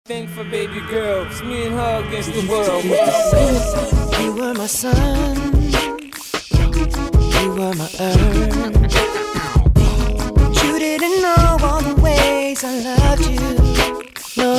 Thing for baby girl, it's me and her against the world. You were my sun, you were my earth. But you didn't know all the ways I loved you. No,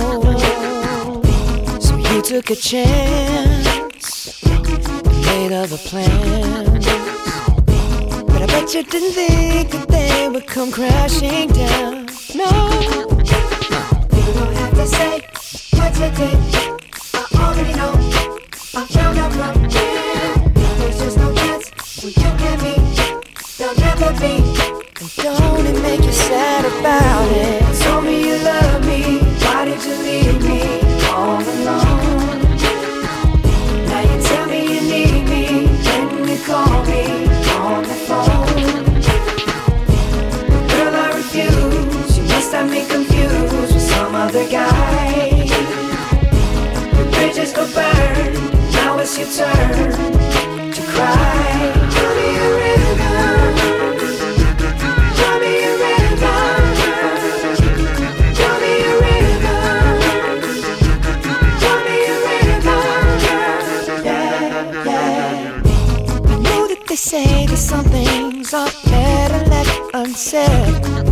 so you took a chance and made other plans. But I bet you didn't think that they would come crashing down. No. You don't have to say what you did. I already know. I found out from you. There's just no chance when you and me, there'll never be. And don't it make you sad about it? Told me you love me. Why did you leave me all alone? Now you tell me you need me when you call me on the phone. Girl, I refuse. You must have me confused with some other guy. The bridges go burn. Now it's your turn to cry. Tell me a river. Tell me a river. Tell me a river. Tell me a river. Yeah, yeah. I know that they say that some things are better left unsaid.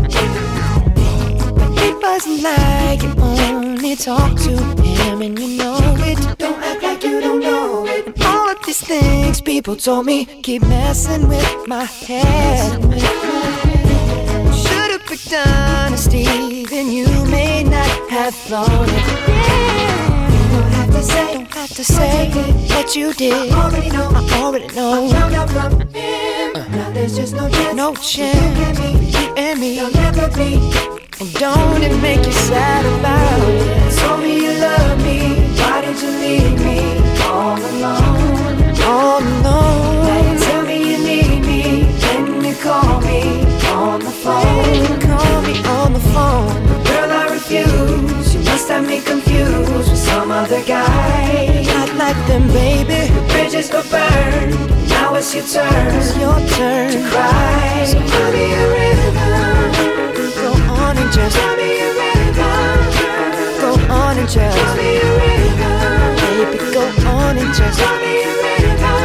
It wasn't like you only talk to him and you know it. Don't act like you don't know it. And all of these things people told me keep messing with my head. Should've picked honesty, then you may not have thought it. Yeah. Don't have to say what you did. I already know. I found out from him. Now there's just no chance. You and me, there'll never be. And don't it make you sad about it? Told me you love me. Why did you leave me all alone? All alone. Now you tell me you need me. Then you call me on the phone. Call me on the phone. Girl, I refuse. You must have me confused with some other guy. Not like them, baby. The bridges go burn. Now it's your turn. It's your turn to cry. So tell me a river. Go on and just tell me a river. Go on and just tell me a river. Baby, go on and just tell me a river.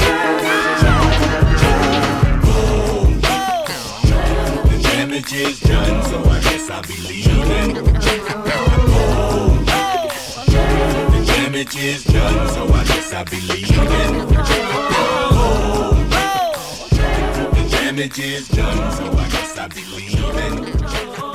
The damage is done, so I guess I'll be leaving. The damage is done, so I guess I'll be leaving. The damage is done, so I guess I'll be leaving.